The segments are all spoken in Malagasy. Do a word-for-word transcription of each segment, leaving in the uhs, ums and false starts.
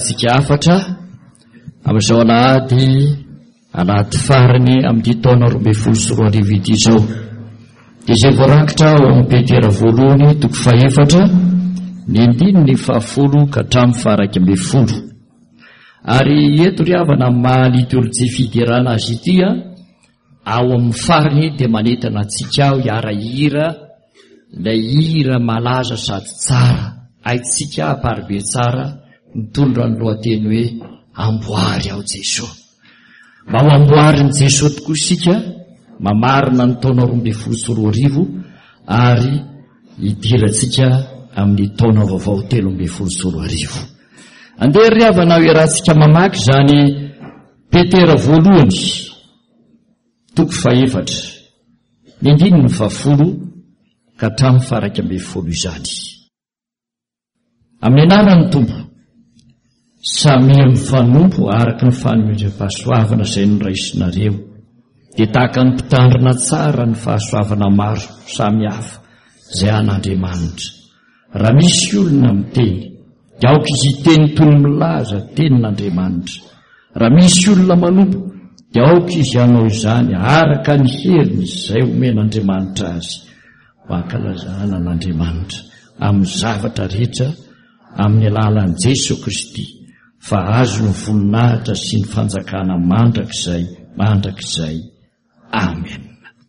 iarahantsika afatra amin'izao alahady alahady farany amin'ny taona roa ambin'ny folo sy roa arivo ity izao dia izay voarakitra ao amin'ny petera voalohany toko fahaefatra ny andininy fahafolo ka hatramin'ny faharaiky ambin'ny folo. Ary eto ry havana maha-liturjia fiderana azy ity a ao amin'ny farany dia manentana antsika ho hiara-hira ilay hira malaza sady tsara haitsika aparibe tsara mitondra ny lohateny hoe amboary ao Jesosy. Mba ho amboarin'i Jesosy tokoa isika mamarina ny taona roa ambin'ny folo sy roa arivo ary hidirantsika amin'ny taona vaovao telo ambin'ny folo sy roa arivo. Andeha ry havana ho iarahantsika mamaky zany petera voalohany toko fahaefatra ny andininy fahafolo ka hatramin'ny faharaiky ambin'ny folo izany. Amin'ny anaran'ny Tompo samy mifanompo araky ny fanomezam-pahasoavana izay noraisinareo dia tahaka ny mpitandrina tsara ny fahasoavana maro samy hafa izay an'Andriamanitra. Raha misy olona miteny dia aoka izy hiteny toy ny milaza tenin'Andriamanitra. Raha misy olona manompo dia aoka izy hanao izany araka ny heriny izay omen'Andriamanitra azy ho ankalazana an'Andriamanitra amin'ny zavatra rehetra amin'ny alalan'i Jesosy Kristy fa azo ny voninahitra sy ny fanjakana mandrakizay mandrakizay. Amen.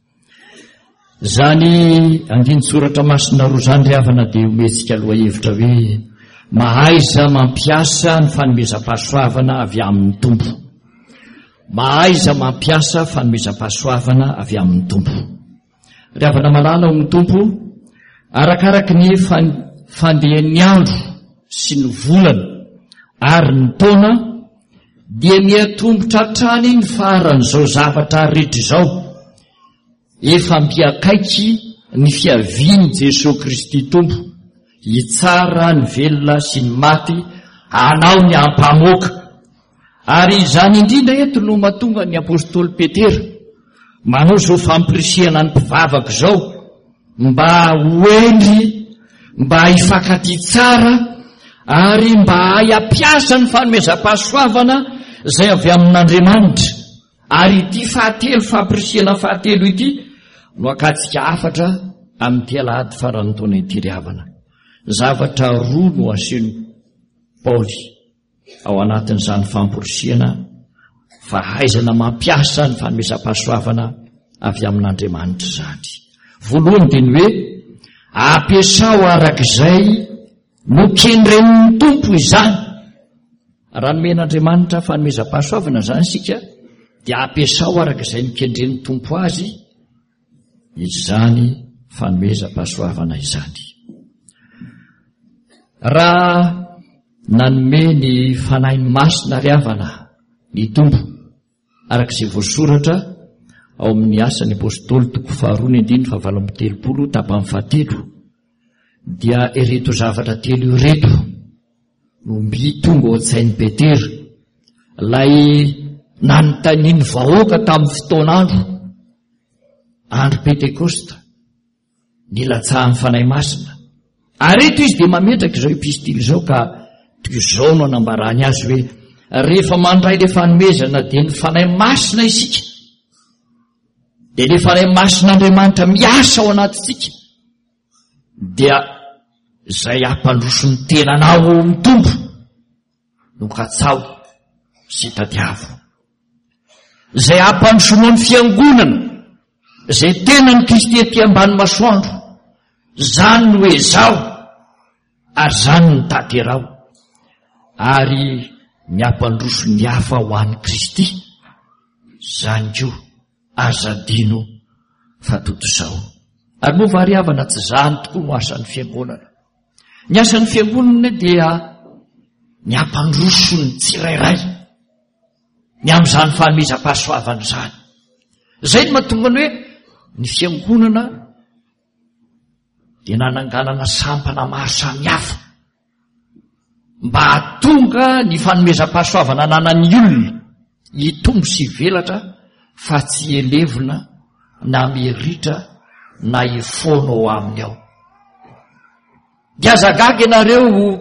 Zany andiny soratra masina roa zany ry havana dia ometsika aloha hevitra hoe mahaiza mampiasa ny fanomezam-pahasoavana avy amin'ny Tompo. Mahaiza mampiasa fanomezam-pahasoavana avy amin'ny Tompo. Ry havana malala ao amin'ny Tompo arakaraky ny fandehan'ny andro sy ny volana ary ny taona dia miatombotra hatrany ny faran'izao zavatra rehetra izao efa mpiakaiky ny fiaviany Jesosy Kristy Tompo hitsara ny velona sy ny maty hanao ny ampamoaka. Ary izany indrindra eto no mahatonga ny apôstôly Petera manao izao fampirisihana ny mpivavaka izao mba hoendry mba hifankaty tsara ary mba hiampiasa ny fanomezam-pahasoavana izay avy amin'Andriamanitra. Ary ity fahatelo fampirisihana fahatelo ity no akatsika afatra amin'ity alahady faran'ny taona ity ry havana. Zavatra roa no aseny Paoly ao anatin'izany fampirisihana fa haizana mampiasa ny fanomezam-pahasoavana avy amin'Andriamanitra zany. Voalohany dia ny hoe ampiasao arak'izay nokendren'ny Tompo izany. Raha nomen'Andriamanitra fanomezam-pahasoavana zany sika dia ampiasao arak'izay nokendren'ny Tompo azy izany fanomezam-pahasoavana izany. Raha nanome ny fanahy masina ry havana ny Tompo arak'izay voasoratra ao amin'ny asan'ny apôstôly toko faharoa ny andiny fahavalo amby telopolo tapany fahatelo dia ireto zavatra telo ireto no mitonga ao an-tsain'i Petera lay nanontaniany vahoaka tamin'ny fotoan'andro andro Pentekosta nilatsahan'ny fanahy masina. Ary eto izy dia mametraka izao epistily izao ka toy izao no anambarany azy hoe rehefa mandray ilay fanomezana dia ny fanahy masina isika dia ilay fanahy masin'Andriamanitra miasa ao anatintsika dia izay ampandroso ny tenanao ao amin'ny Tompo no katsao sy tadiavo. Izay ampandrosonao ny fiangonana izay tenan'ny Kristy ety ambany masoandro zany no hoe zao ary zany ny taterao. Ary ny ampandroso ny hafa ho an'ny Kristy zany ko azadino fatoto izao. Ary moa vary havana tsy zany tokoa no asan'ny fiangonana. Ny asan'ny fiangonana dia ny ampandroso ny tsirairay ny amin'izany fanomezam-pahasoavana zany. Zay no mahatonga ny hoe ny fiangonana dia nananganana sampana maro samihafa mba hatonga ny fanomezam-pahasoavana nanan'ny olona hitombo sy velatra fa tsy elevina na meritra na hifoana ao aminy ao. Dia azagaga ianareo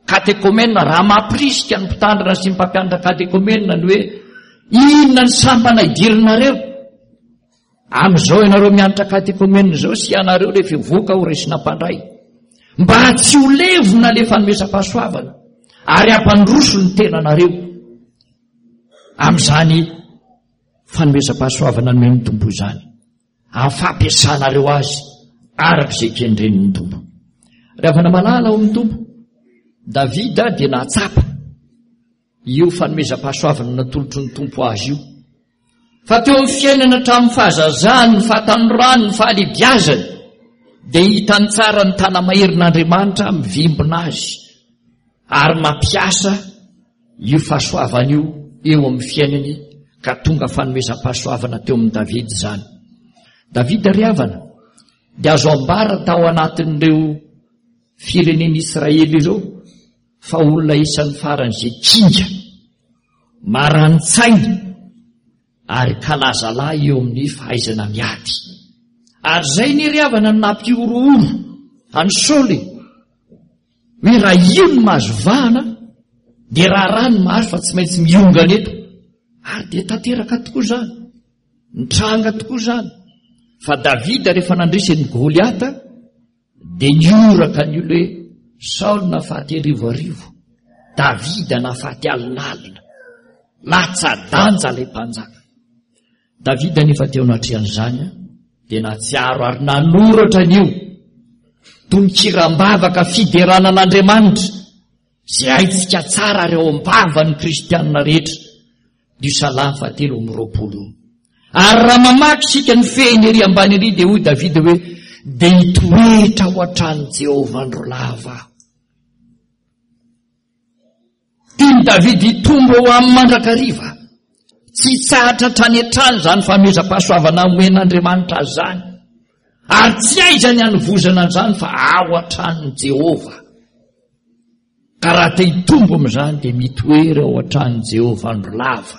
katekomena raha mampirisika ny mpitandrina sy ny mpampianatra katekomena ny hoe inona ny sampana idirinareo am'izao ianareo mianatra katekomena zao sy ianareo rehefa voaka ho resina mpandray mba tsy ho levona le fanomezam-pahasoavana ary ampandroso ny tenanareo am'izany fanomezam-pahasoavana nomeny tombo izany amin'ny fampiasanareo azy arak'izay kendreniny tombo. Rehefa malala ao amin'ny tombo Davida dia nahatsapa io fanomezam-pahasoavana natolotry ny tompo azy io fa teo amin'ny fiainana hatramin'ny fahazazany ny fahatanorany ny fahalebiazany dia hitany tsara ny tanamaherin'Andriamanitra mivimbina azy ary mampiasa io fahasoavana io eo amin'ny fiainany ka tonga fanomezam-pahasoavana teo amin'ny Davida izany. Davida ry havana dia azo ambara tao anatin'ireo fireneny Israely ireo fa olona isan'ny faran'izay kinga marani-tsaina ary kalazalahy eo amin'ny fahaizana miady. Ary zay ny ry havana nampiorooro any Saoly hoe raha io ny mahazo vahana dia raha raha ny mahazo fa tsy maintsy miongana eto ary dia tanteraka tokoa izany nitranga tokoa izany. Fa Davida rehefa nandrisany Goliata dia nioraka ny olo hoe Saoly nahafaty arivo arivo, Davida nahafaty alinalina, latsa-danja ilay mpanjaka. Davida nefa teo anatrehan'izany dia natsiaro ary nanoratra an'io tonokiram-bavaka fideranan'Andriamanitra izay haitsika tsara ary ao am-bava ny kristianina rehetra. Dio Salamy fahatelo amby roapolo. Ary raha mamaky sika ny fehiny ery ambany ery dia hoy Davida hoe dia hitoetra ho an-trano Jehovah andro lava. Tiany Davida hitombo ho amin'ny mandrakariva, tsy tsahatra trany an-trano zany fanomezam-pahasoavana omen'Andriamanitra azy zany, ary tsy aizany hanovozana an'izany fa ao an-tranon'i Jehovah. Ka raha te hitombo amin'izany dia mitoera ao an-tranon'i Jehovah andro lava.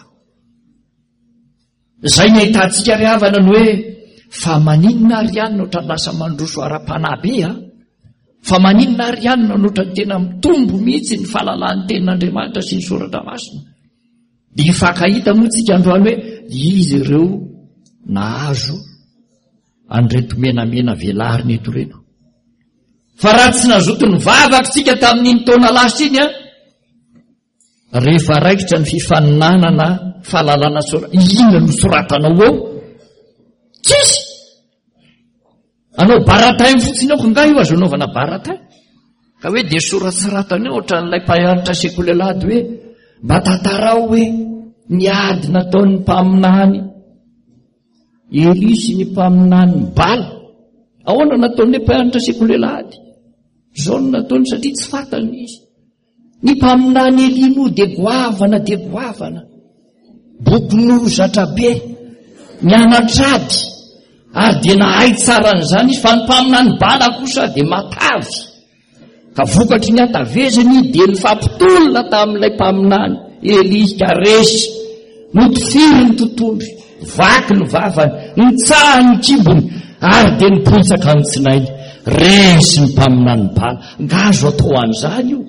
Zay ny ahitantsika ry havana ny hoe fa maninona ary ihany nohatra ny lasa mandroso ara-panahy be a fa maninona ary ihany nohatra ny tena mitombo mihitsy ny fahalalan'ny tenin'Andriamanitra sy ny soratra masina. Dia fakahita moa tsika androany hoe izy ireo nahazo an'ireto menamena velariny eto reno. Fa raha tsy nazoto ny vavaka tsika tamin'iny taona lasa iny a rehefa raikitra ny fifaninanana fahalalana sora inona no soratanao ao tsisy anao baratainy fotsiny aoko nga io azo anaovana baratain ka hoe dia soratsoratany eo ohatran'ilay mpahanitra sekolelady hoe mba tantarao hoe niady nataon'ny mpaminany Elisy ny mpaminany Bala ahoana nataon'ny mpahanitra sekolelady zao no nataony satria tsy fatany izy. Ny mpaminany Elimo dia goavana dia goavana bokon'olo zatra be mianatrady ary dia nahay tsara n'izany izy fa ny mpaminany Bala kosa dia matavy ka vokatry ny atavezany dia ny fampitolona tamin'ilay mpaminany Elisy ka resy notifiry ny tontolo vaky ny vavany nitsaha ny kibony ary dia nipotsaka ny tsinainy resy ny mpaminany Bala. Ngazo atao an'izany io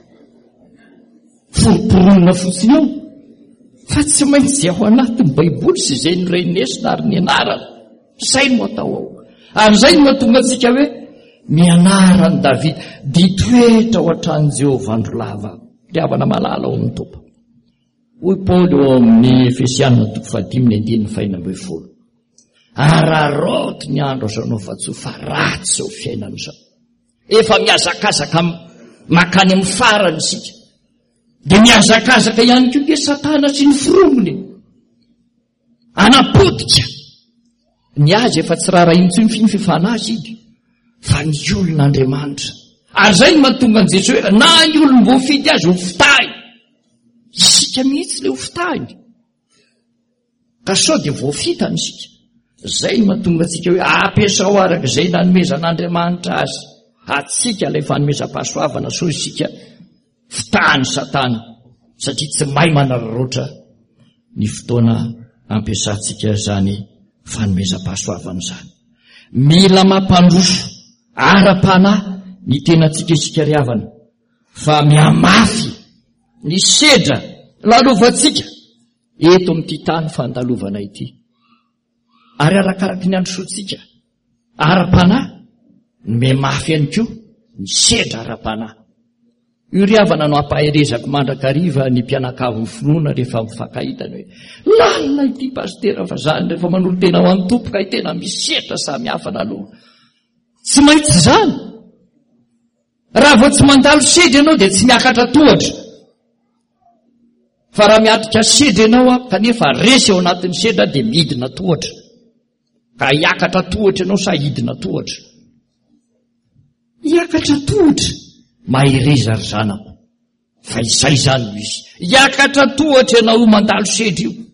foroporonina fotsiny eo fa tsy maintsy zay ao anatin'ny baiboly sy izay ny rehinesina ary ny anarana zay no atao ao. Ary zay no mahatonga antsika hoe mianarany Davida dia toetra ao an-trano Jehovah andro lava. Dia havana malala ao amin'ny tompo. Hoy Paoly eo amin'ny Efesianina toko fahadimy ny andininy faina ambin'ny folo. Araroto ny andro azanao fa tsy ho fa ratsy zao fiainana izao. Efa miazakazaka makany amin'ny farany isika. Dia miazakazaka ihany koa dia Satana sy ny firongony anapodika ny azy efa tsy rara intsony finy fifanazy iny fa ny olon'Andriamanitra. Ary zay no mahatonga an'i Jesosy hoe na ny olony voafidy azy ho fitahiny, isika mihitsy le ho fitahiny ka sao dia voafitany isika. Zay no mahatonga antsika hoe ampiasao arak'izay nanomezan'Andriamanitra azy atsika ilay fanomezam-pahasoavana sao isika fitahany Satana satria tsy mahay manararoatra ny fotoana ampiasantsika zany fanomezam-pahasoavana zany. Mila mampandroso ara-panahy ny tenantsika isika ry havana fa miamafy ny sedra lalovantsika eto amin'ity tany fandalovana ity, ary arakaraky ny androsoantsika ara-panahy ny miamafy ihany koa ny sedra ara-panahy. Io ry havana no ampaherezako mandrakariva ny mpianakavo ny finoana rehefa mifakahitany hoe lalina ity pastera fa zany rehefa manolo tena ho an'ny tompo ka tena misy sedra samy hafa naloha. Tsy mahitsy zany. Raha vao tsy mandalo sedra ianao dia tsy miakatra tohatra. Fa raha miatrika sedra ianao a kanefa resy ao anatin'ny sedra dia midina tohatra. Ka hiakatra tohatra ianao sa hidina tohatra. Hiakatra tohatra. Mahereza ry zanako. Fa izay zany izy. Hiakatra tohatra ianao mandalo sedra io.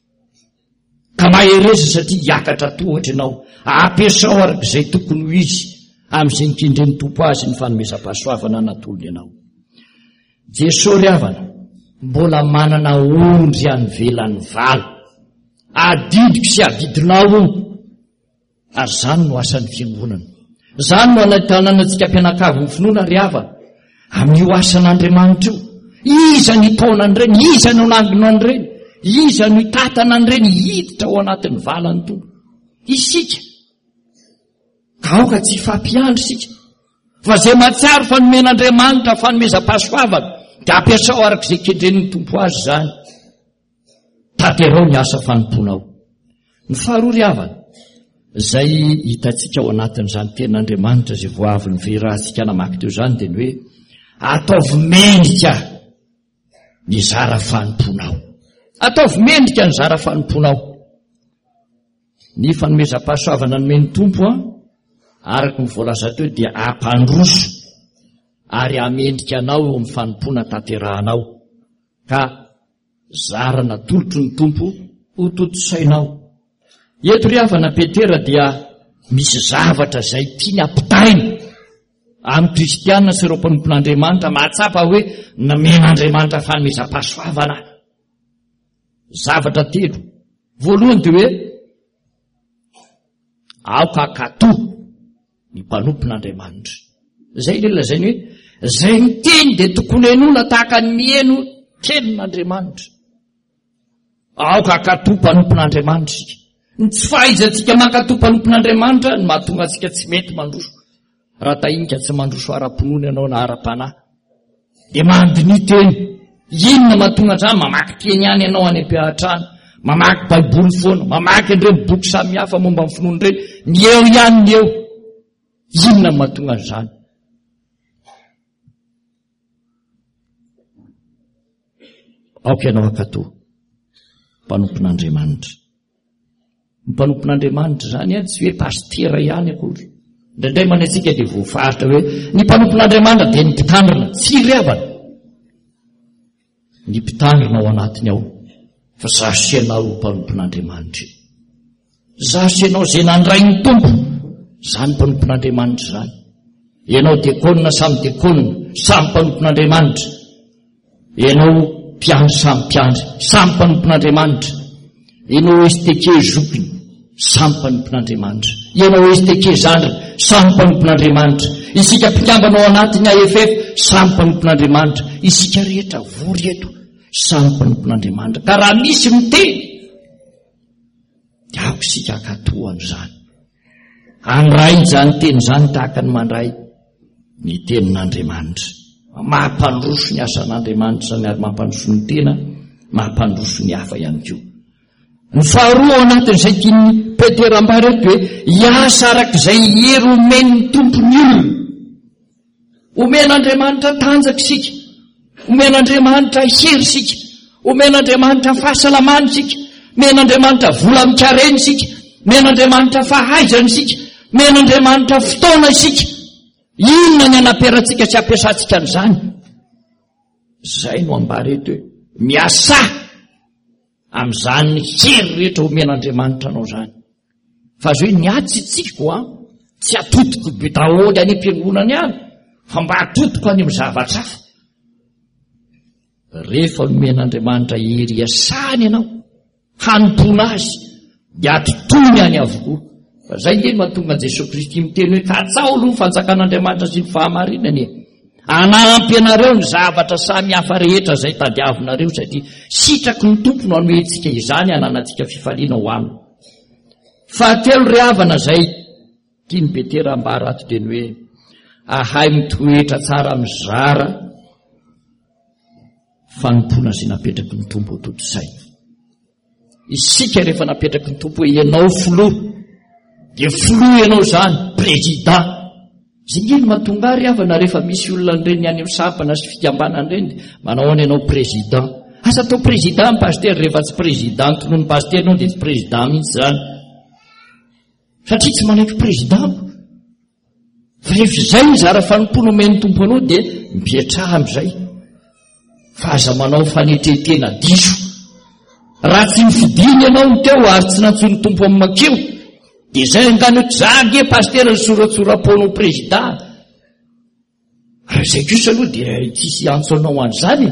Ka mahereza satria hiakatra tohatra ianao. Ampiasao arak'izay tokony ho izy amin'izay nikindren'ny tompo azy ny fanomezam-pahasoavana natolony ianao. Jesosy ry havana mbola manana ondry any velan'ny vala. Adidiko sy adidinao io. Ary zany no asan'ny fiangonana. Zany no anatanana antsika mpianakavo ny finoana ry havana amin'io asan'Andriamanitra io. Iza ny taona an'ireny, iza no nangona an'ireny, iza no tatana an'ireny hiditra ao anatin'ny valany tompo. Isika ka aoka tsy fampiandry sika. Fa zay matsiaro fanomen'Andriamanitra fanomezam-pahasoavana dia ampiasao arak'izay kendren'ny tompo azy zany. Tanterao ny asa fanomponao. Ny faharoa ry havana zay hitantsika ao anatin'izany ten'Andriamanitra zay voavy ny verantsika namaky teo zany dia ny hoe ataovy mendrika ny zara fanomponao. Ataovy mendrika ny zara fanomponao. Ny fanomezam-pahasoavana nomen'ny tompo a araky ny voalaza teo dia ampandroso ary amendrika anao eo amin'ny fanompona tanterahanao. Ka zara natolotro ny tompo ho toto-sainao. Eto ry havana Petera dia misy zavatra zay tiany ampitaina amin'ny kristianina sy ireo mpanompon'Andriamanitra mahatsapa hoe namen'Andriamanitra fanomezam-pahasoavana. Zavatra telo. Voalohany dia hoe aoka akatoa ny mpanompon'Andriamanitra. Zay le lazainy hoe zay ny teny dia tokony henona tahaka ny mihaino tenin'Andriamanitra. Aoka akatoa mpanompon'Andriamanitra sika. Ny tsy fahaizantsika mankatoa mpanompon'Andriamanitra ny mahatonga antsika tsy mety mandroso. Raha tahinika tsy mandroso ara-pinoana ianao na ara-panahy dia mandiny teny. Inona mahatonga an'izany? Mamaky teny ihany ianao any am-piatrano, mamaky baiboly foana, mamaky an'ireny boky samihafa momba ny finoana ireny, ny eo ihany ny eo. Inona mahatonga an'izany? Aoka ianao akatoa mpanompon'Andriamanitra. Ny mpanompon'Andriamanitra zany a tsy hoe pastera ihany akory. Indraindray manetsika dia voafaritra hoe ny mpanompon'Andriamanitra dia ny mpitandrina. Tsy ry havana. Ny mpitandrina ao anatiny ao. Fa zasenao mpanompon'Andriamanitra. Zasenao zay nandray ny tompo. Zany mpanompon'Andriamanitra zany. Ianao diakonina samy diakonina, samy mpanompon'Andriamanitra. Ianao mpiandry samy mpiandry, samy mpanompon'Andriamanitra. Ianao esteke zokiny, samy mpanompon'Andriamanitra. Ianao esteke zandrina, samy mpanompon'Andriamanitra. Isika mpikambana ao anatiny A F F, samy mpanompon'Andriamanitra. Isika rehetra vory eto, samy mpanompon'Andriamanitra. Ka raha misy miteny dia aoka isika akatoa an'izany. Andray zany teny zany tahaka ny mandray ny tenin'Andriamanitra. Mampandroso ny asan'Andriamanitra zany ary mampandroso ny tena, mampandroso ny hafa ihany koa. Ny faharoa ao anatin'izay tiany Petera ambara eto hoe hiasa arak'izay hery omen'ny tompony io. Omen'Andriamanitra tanjaka sika, omen'Andriamanitra hery sika, omen'Andriamanitra fahasalamany sika, omen'Andriamanitra vola mikareny sika, omen'Andriamanitra fahaizany sika, omen'Andriamanitra fotoana sika. Inona ny anaperantsika tsy ampiasantsika an'izany? Zay no ambara eto hoe miasa amin'izany hery rehetra omen'Andriamanitra anao zany. Fa azo hoe niatsy tsiko a tsy atotiko be daholy any am-piangonana ihany, fa mba atotiko any amin'ny zavatra hafa. Rehefa omen'Andriamanitra hery iasany ianao hanompona azy dia atotoiny any avokoa. Fa zay nge mahatonga Jesosy Kristy miteny hoe katsao aloha ny fanjakan'Andriamanitra sy ny fahamarinany. anampy anareo ny zavatra samy hafa rehetra zay tadiavinareo satria sitraky ny tompo no anoentsika izany ananantsika fifaliana ho aminy. Fahatelo ry havana zay tiany Petera ambara ato teny hoe ahay mitoetra tsara mizara fanompona zay napetraky ny tompo toto-say. Isika rehefa napetraky ny tompo hoe ianao filoha dia filoha ianao zany président. Zinginy mahatonga ry havana rehefa misy olona reny any am'sampana sy fikambanana reny manao any ianao président. Asa atao président ny paster rehefa tsy président noho ny paster nao dia tsy président mihitsy zany satria tsy manaiky président. Fa rehefa izay mizara fanompona omeny tompo anao dia mipetraha am'izay fa aza manao fanetretena diso. Raha tsy mifidiny ianao ny teo ary tsy nantsony tompo amin'ny makeo dia zay angano zage paster ny soratsoram-ponao président. Raha izay kosa aloha dia tsisy antsonao an'izany.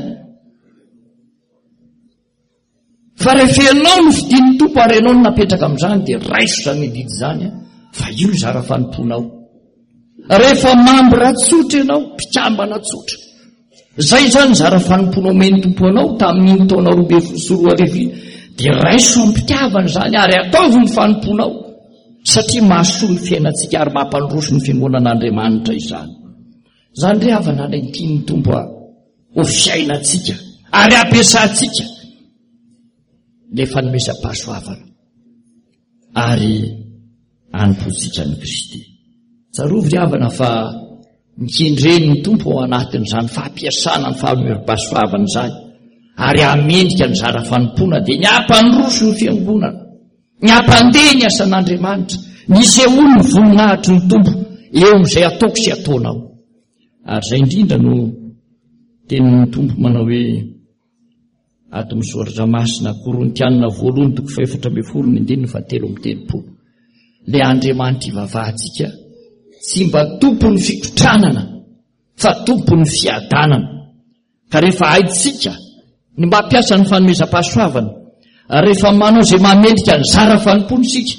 Fa rehefa ianao no fidiny tompo ary ianao no napetraka amin'izany dia raiso zany didy zany fa io zara fanomponao. Rehefa mamby ratsotra ianao mpikambana tsotra zay zany zara fanomponao omeny tompo anao tamin'iny taona roabe sy roa arivo dia raiso ampitiavana zany ary ataovy ny fanomponao satria mahasoa ny fiainantsika ary mampandroso ny fiangonan'Andriamanitra izany. Zany ry havana ilay tiany tompo ho fiainantsika ary ampiasantsika le fanomezam-pahasoavana ary anompontsika ny Kristy. Tsarovy ry havana fa mikendreny ny tompo ao anatin'izany fampiasana ny fanomezam-pahasoavana izany ary amendrika ny zara fanompona dia ny ampandroso ny fiangonana, ny ampandeh ny asan'Andriamanitra, ny seholy ny voninahitry ny tompo eo amin'izay ataoko sy ataonao. Ary zay indrindra no tenin'ny tompo manao hoe ato amin'ny soratra masina Korintianina voalohany toko faefatra ambin'ny folo ny andininy fahatelo amby telopolo. Le Andriamanitra ivavahantsika tsy mba tompony fikotranana fa tompony fiadanana. Ka rehefa haitsika ny mampiasa ny fanomezam-pahasoavana rehefa manao zay mamendrika ny zara fanompona isika,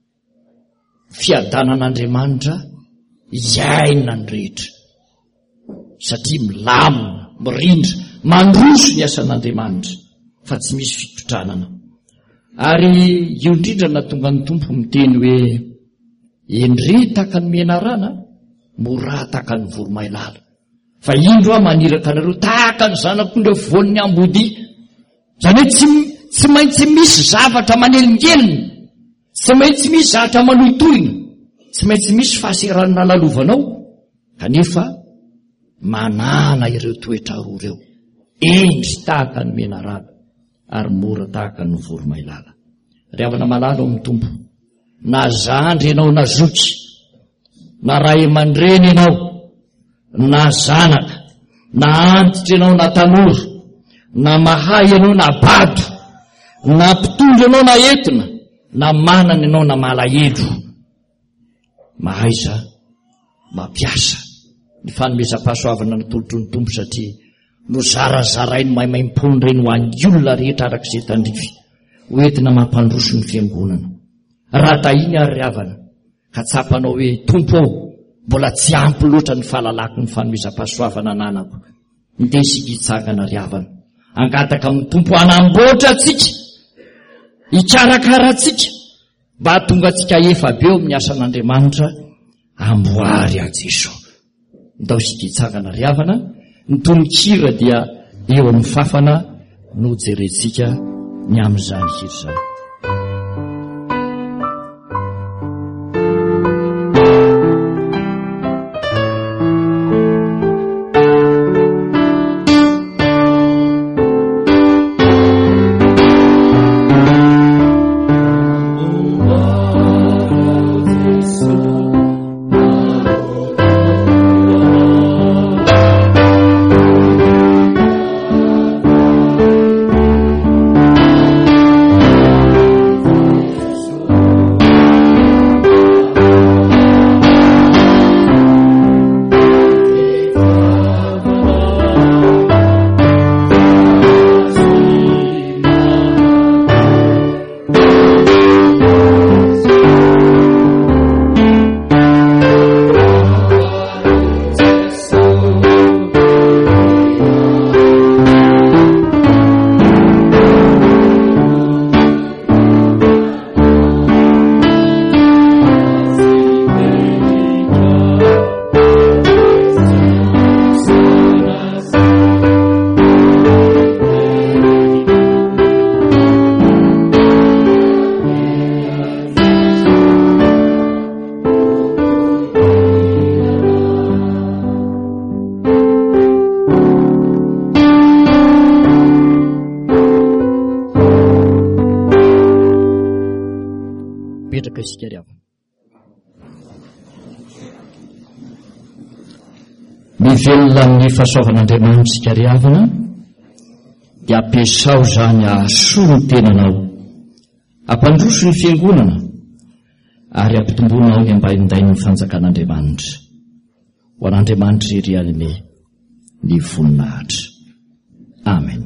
fiadanan'Andriamanitra iaina ny rehetra satria milamina, mirindra, mandroso ny asan'Andriamanitra fa tsy misy fikotranana. Ary io indrindra natonga ny tompo miteny hoe endre taka ny menarana mora taka ny voromailala. Fa indro aho maniraka anareo tahaka ny zanak'ondra voan'ny ambody. Zany hoe tsy, tsy maintsy misy zavatra manelingelina, tsy maintsy misy zavatra manohitohina, tsy maintsy misy fahaseranana lalovanao kanefa manana ireo toetra roa ireo, endry tahaka ny menarana ary mora tahaka ny voromailala. Ry havana malala ao amin'ny tompo, na zandry ianao na zoky, na ray aman-dreny ianao na zanaka, na antitra ianao na tanora, na mahay ianao na bado, na mpitondra ianao na entina, na manana ianao na malahelo, mahaiza mampiasa ny fanomezam-pahasoavana natolotry ny tompo satria no zarazarainy maimaimpony reny ho an'ny olona rehetra arak'izay tandrify hoentina mampandroso ny fiangonana. Raha tahiny ary ry havana ka tsapanao hoe tompo ao mbola tsy ampy loatra ny fahalalako ny fanomezam-pahasoavana ananako, indesika hitsangana ry havana angataka amin'ny tompo anamboatra atsika, hikarakara atsika mba hatonga atsika efa be eo amin'ny asan'Andriamanitra amboary a Jesosy. Ndao isika hitsangana ry havana, ny tononkira dia eo amin'ny fafana no jerentsika ny amin'izany hira izany. Oh betsaka isika ry avana. Mivelona amin'ny fahasoavan'Andriamanitra isika ry avana dia ampiasao zany ahasoa ny tenanao, ampandroso ny fiangonana ary ampitombonao ny ambaindainy ny fanjakan'Andriamanitra. Ho an'Andriamanitra iry anime ny voninahitra. Amen.